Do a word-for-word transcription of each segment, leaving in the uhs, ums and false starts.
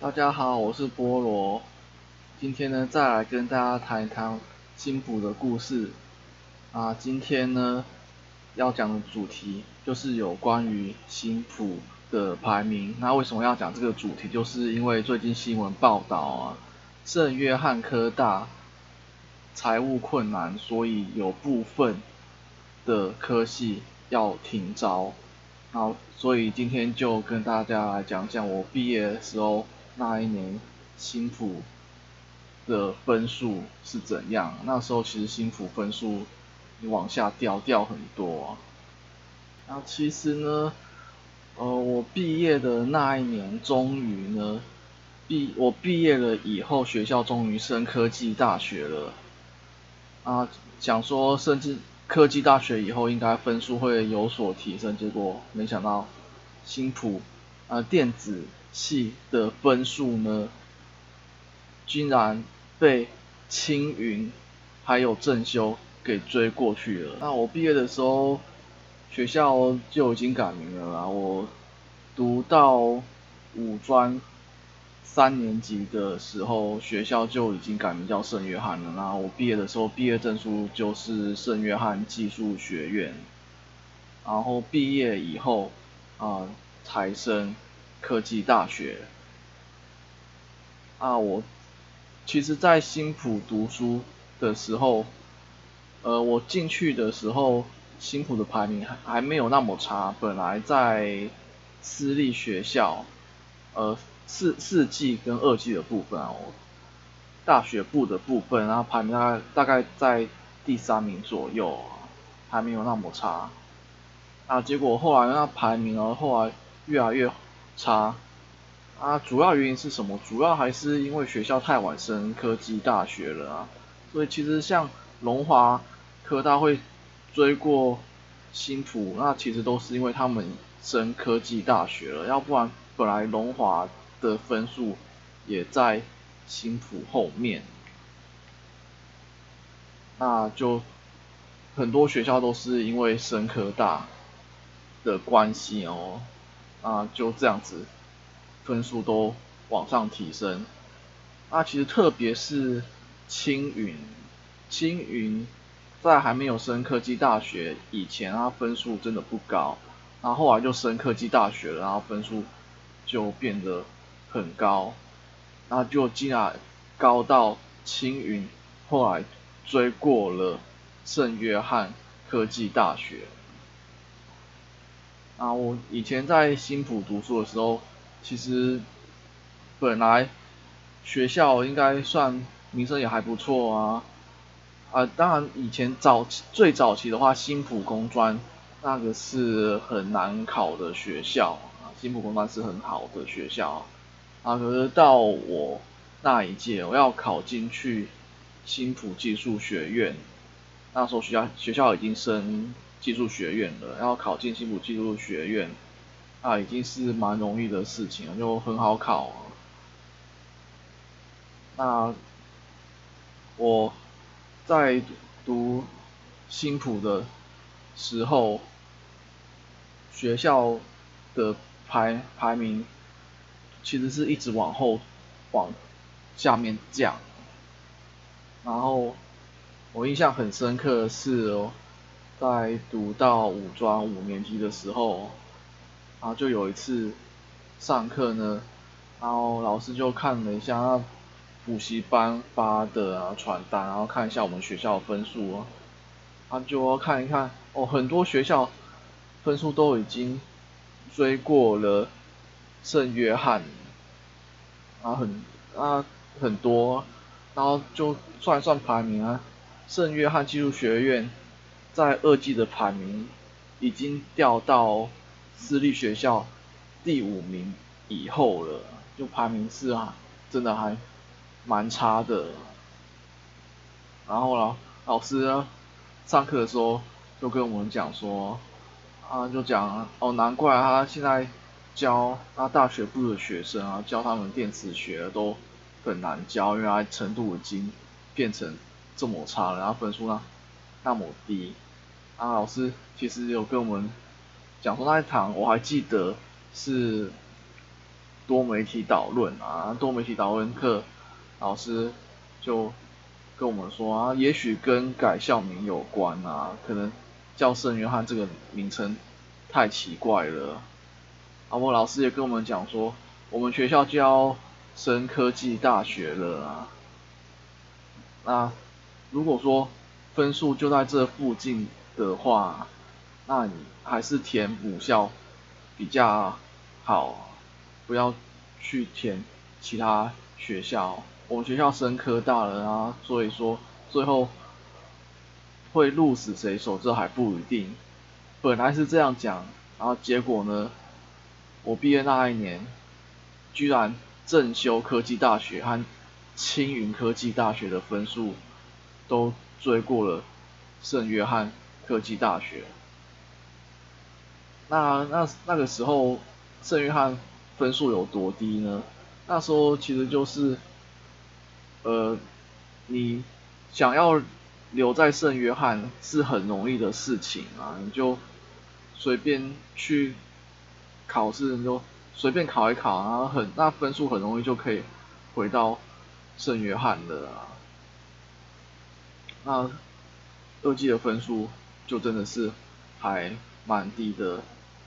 大家好，我是菠萝。今天呢，再来跟大家谈一谈新埔的故事。啊，今天呢要讲的主题就是有关于新埔的排名。那为什么要讲这个主题？就是因为最近新闻报道啊，圣约翰科大财务困难，所以有部分的科系要停招。好，所以今天就跟大家来讲讲我毕业的时候那一年新埔的分数是怎样。那时候其实新埔分数往下掉掉很多啊。那其实呢，呃，我毕业的那一年，终于呢，毕我毕业了以后，学校终于升科技大学了。啊，想说升至科技大学以后，应该分数会有所提升，结果没想到新埔呃电子系的分数呢，竟然被青云还有正修给追过去了。那我毕业的时候，学校就已经改名了啦。我读到五专三年级的时候，学校就已经改名叫圣约翰了。然后我毕业的时候，毕业证书就是圣约翰技术学院。然后毕业以后，啊、呃，才升科技大学。啊，我其实，在新埔读书的时候，呃，我进去的时候，新埔的排名还还没有那么差。本来在私立学校，呃，四四季跟二季的部分啊，我大学部的部分，然后排名大概大概在第三名左右，还没有那么差。啊，结果后来那排名呢，后来越来越差。啊，主要原因是什么？主要还是因为学校太晚升科技大学了啊。所以其实像龙华科大会追过新埔，那其实都是因为他们升科技大学了，要不然本来龙华的分数也在新埔后面，那就很多学校都是因为升科大的关系哦，啊就这样子分数都往上提升。那其实特别是青云，青云在还没有升科技大学以前，它分数真的不高，然后后来就升科技大学了，然后分数就变得很高，然后就竟然高到青云后来追过了圣约翰科技大学。啊，我以前在新埔读书的时候，其实本来学校应该算名声也还不错啊。啊，当然以前早最早期的话，新埔工专那个是很难考的学校啊，新埔工专是很好的学校啊。可是到我那一届，我要考进去新埔技术学院，那时候学校学校已经升技术学院了，要考进新埔技术学院，啊，已经是蛮容易的事情了，就很好考啊。那我在读新埔的时候，学校的排排名其实是一直往后往下面降。然后我印象很深刻的是哦，在读到五专五年级的时候，然后就有一次上课呢，然后老师就看了一下那补习班发的啊传单，然后看一下我们学校的分数啊，他就看一看哦，很多学校分数都已经追过了圣约翰，啊很啊很多，然后就算一算排名啊，圣约翰技术学院在二季的排名已经掉到私立学校第五名以后了，就排名是啊，真的还蛮差的。然后老老师呢，上课的时候就跟我们讲说，啊就讲哦难怪他现在教他大学部的学生啊，教他们电磁学都很难教，因为他程度已经变成这么差了，然后分数呢那么低。啊老师其实有跟我们讲说那一堂我还记得是多媒体导论啊，多媒体导论课老师就跟我们说啊，也许跟改校名有关啊，可能叫圣约翰这个名称太奇怪了。啊，我老师也跟我们讲说，我们学校就要升科技大学了啊。那如果说分数就在这附近的话，那你还是填母校比较好，不要去填其他学校。我们学校升科大了啊，所以说最后会鹿死谁手这还不一定。本来是这样讲，然后结果呢，我毕业那一年，居然正修科技大学和青云科技大学的分数都追过了圣约翰科技大学。那那那个时候圣约翰分数有多低呢？那时候其实就是呃，你想要留在圣约翰是很容易的事情啊，你就随便去考试，你就随便考一考，然后很那分数很容易就可以回到圣约翰了啊。那二技的分数就真的是还蛮低的。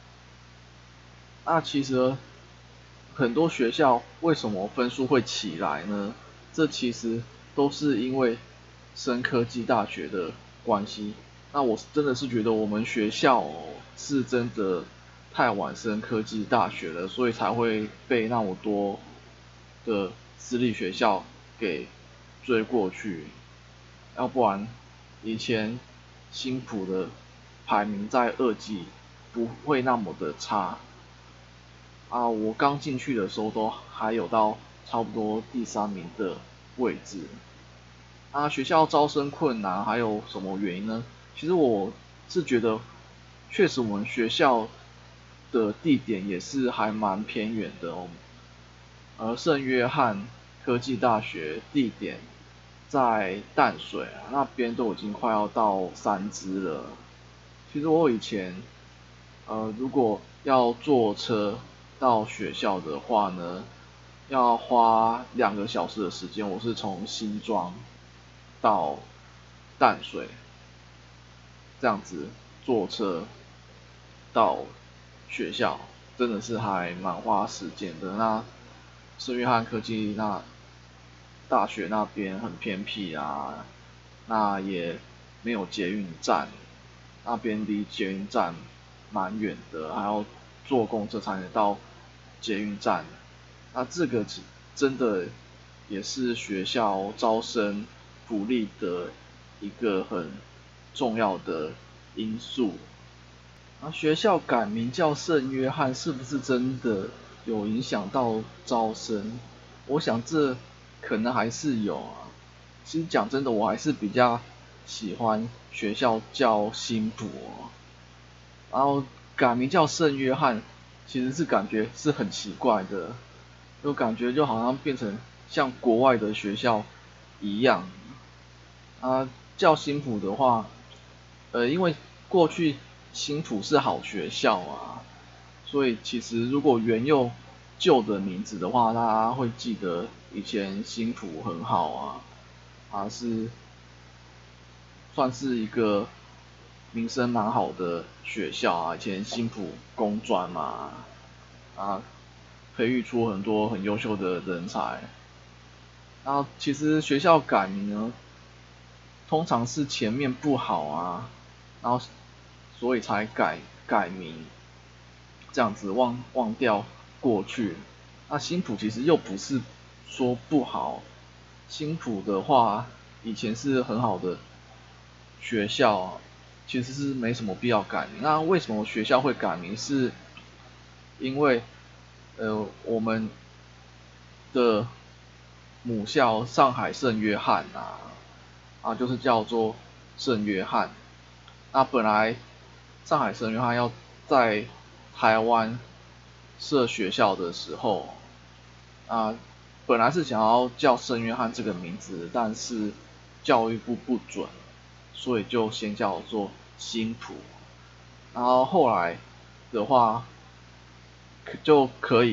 那其实很多学校为什么分数会起来呢？这其实都是因为升科技大学的关系。那我真的是觉得我们学校是真的太晚升科技大学了，所以才会被那么多的私立学校给追过去。要不然以前新埔的排名在二技不会那么的差。啊，我刚进去的时候都还有到差不多第三名的位置。啊，学校招生困难还有什么原因呢？其实我是觉得，确实我们学校的地点也是还蛮偏远的哦。而圣约翰科技大学地点在淡水啊，那边都已经快要到三支了。其实我以前，呃，如果要坐车到学校的话呢，要花两个小时的时间。我是从新庄到淡水这样子坐车到学校，真的是还蛮花时间的。那圣约翰科技那大学那边很偏僻啊，那也没有捷运站，那边离捷运站蛮远的，还要坐公车才能到捷运站。那这个真的也是学校招生福利的一个很重要的因素。那学校改名叫圣约翰，是不是真的有影响到招生？我想这可能还是有啊。其实讲真的，我还是比较喜欢学校叫新埔哦，然后改名叫圣约翰，其实是感觉是很奇怪的，就感觉就好像变成像国外的学校一样。啊，叫新埔的话，呃，因为过去新埔是好学校啊，所以其实如果沿用旧的名字的话，大家会记得以前新埔很好啊，啊是算是一个名声蛮好的学校啊，以前新埔工专嘛，啊培育出很多很优秀的人才。然后其实学校改名呢，通常是前面不好啊，然后所以才改改名，这样子忘忘掉过去。那新埔其实又不是说不好，新埔的话以前是很好的学校，其实是没什么必要改名。那为什么学校会改名？是因为呃我们的母校上海圣约翰啊，啊就是叫做圣约翰。那本来上海圣约翰要在台湾设学校的时候，啊本来是想要叫圣约翰这个名字，但是教育部不准，所以就先叫做新埔。然后后来的话就可以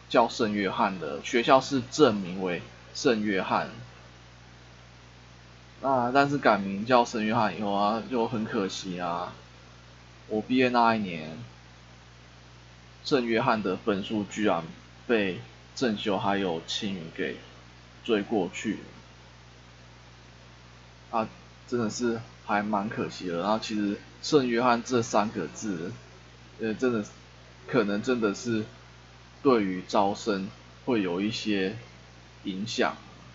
叫圣约翰的，学校是正名为圣约翰。那但是改名叫圣约翰以后啊，就很可惜啊，我毕业那一年，圣约翰的分数居然被正修还有青云给追过去，啊，真的是还蛮可惜的。然后其实圣约翰这三个字，呃，真的可能真的是对于招生会有一些影响。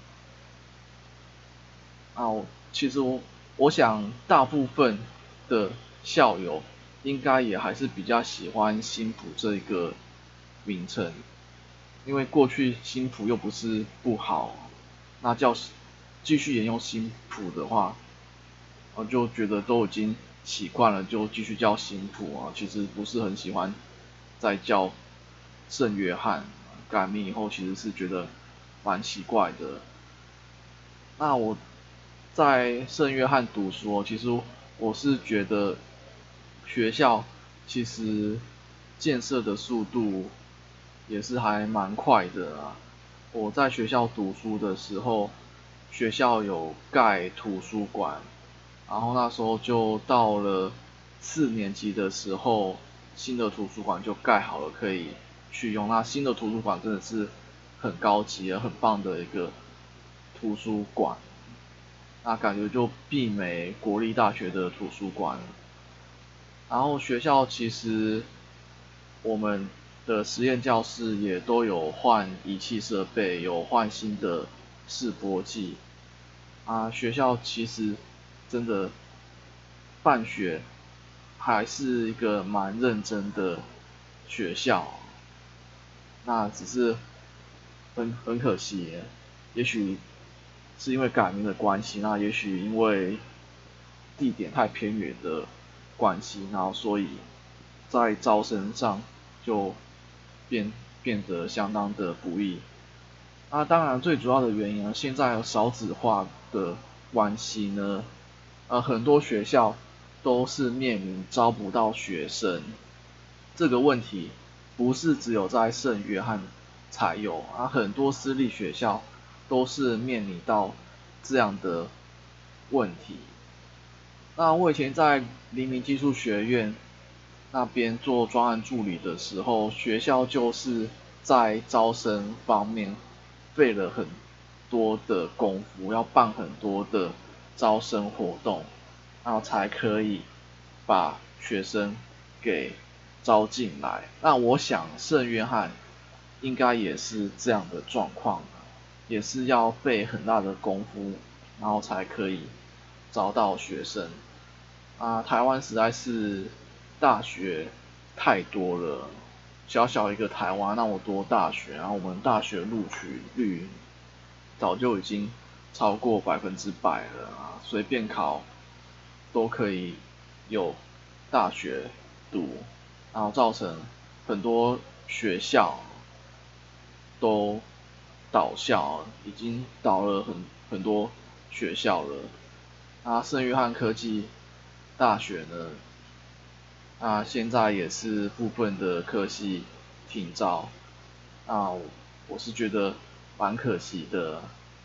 啊，其实我我想大部分的校友应该也还是比较喜欢新浦这一个名称，因为过去新浦又不是不好，那叫继续沿用新浦的话，我就觉得都已经习惯了，就继续叫新浦啊。其实不是很喜欢再叫圣约翰，改名以后其实是觉得蛮奇怪的。那我在圣约翰读书哦，其实我是觉得学校其实建设的速度也是还蛮快的啊。我在学校读书的时候，学校有盖图书馆，然后那时候就到了四年级的时候，新的图书馆就盖好了，可以去用。那新的图书馆真的是很高级也很棒的一个图书馆，那感觉就媲美国立大学的图书馆。然后学校其实我们的实验教室也都有换仪器设备，有换新的示波器。啊，学校其实真的办学还是一个蛮认真的学校，那只是很很可惜，也许是因为改名的关系，那也许因为地点太偏远的关系，然后所以在招生上就变变得相当的不易。那当然最主要的原因呢，现在少子化的关系呢，呃，很多学校都是面临招不到学生这个问题，不是只有在圣约翰才有啊，很多私立学校都是面临到这样的问题。那我以前在黎明技术学院那边做专案助理的时候，学校就是在招生方面费了很多的功夫，要办很多的招生活动，然后才可以把学生给招进来。那我想圣约翰应该也是这样的状况，也是要费很大的功夫，然后才可以招到学生。啊，台湾实在是大学太多了，小小一个台湾那么多大学，然后我们大学录取率早就已经超过百分之百了啊，随便考都可以有大学读，然后造成很多学校都倒校，已经倒了很很多学校了。啊，圣约翰科技大学呢，啊，现在也是部分的科系停招，那我是觉得蛮可惜的。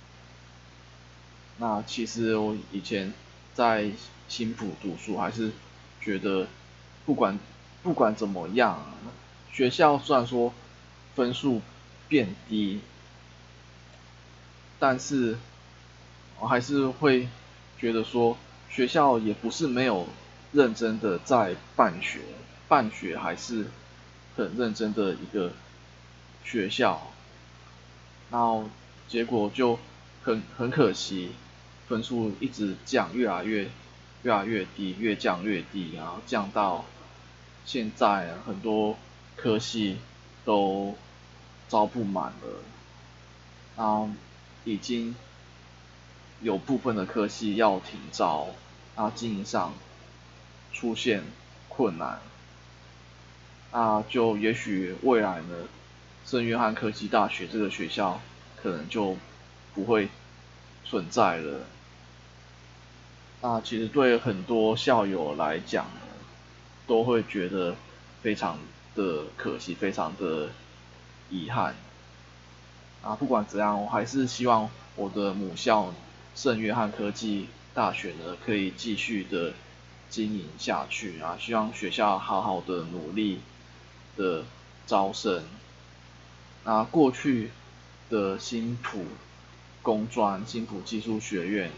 那其实我以前在新浦读书，还是觉得不管不管怎么样，学校虽然说分数变低，但是我还是会觉得说，学校也不是没有认真的在办学，办学还是很认真的一个学校，然后结果就很很可惜，分数一直降，越来越越来越低，越降越低，然后降到现在很多科系都招不满了，然后已经有部分的科系要停招，那经营上出现困难，那就也许未来呢，圣约翰科技大学这个学校可能就不会存在了。那其实对很多校友来讲呢，都会觉得非常的可惜，非常的遗憾。啊，不管怎样，我还是希望我的母校圣约翰科技大学呢，可以继续的经营下去啊，希望学校好好的努力的招生。那过去的新埔工专、新埔技术学院，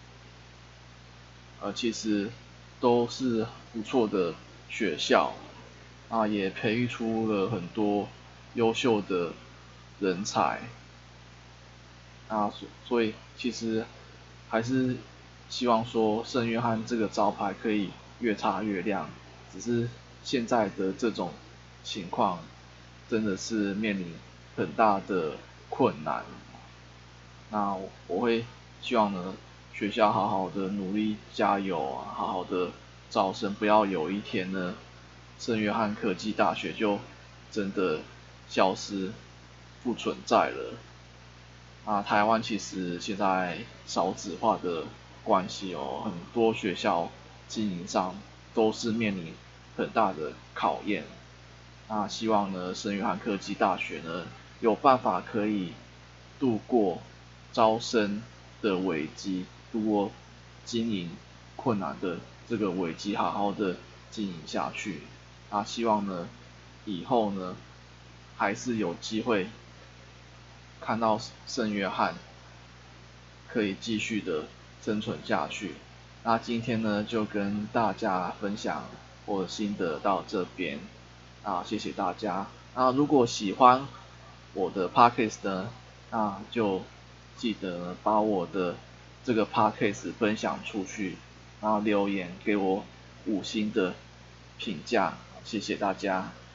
呃，其实都是不错的学校，啊，也培育出了很多优秀的人才，啊，所所以其实还是希望说圣约翰这个招牌可以越擦越亮，只是现在的这种情况真的是面临很大的困难。那我会希望呢，学校好好的努力加油啊，好好的招生，不要有一天呢，圣约翰科技大学就真的消失不存在了。啊，台湾其实现在少子化的关系哦，很多学校经营上都是面临很大的考验。那希望呢，圣约翰科技大学呢有办法可以度过招生的危机，度过经营困难的这个危机，好好的经营下去。啊，希望呢以后呢还是有机会看到圣约翰可以继续的生存下去。那今天呢就跟大家分享我的心得到这边，啊，谢谢大家。那如果喜欢我的 podcast 呢，那就记得把我的这个 podcast 分享出去，然后留言给我五星的评价，谢谢大家。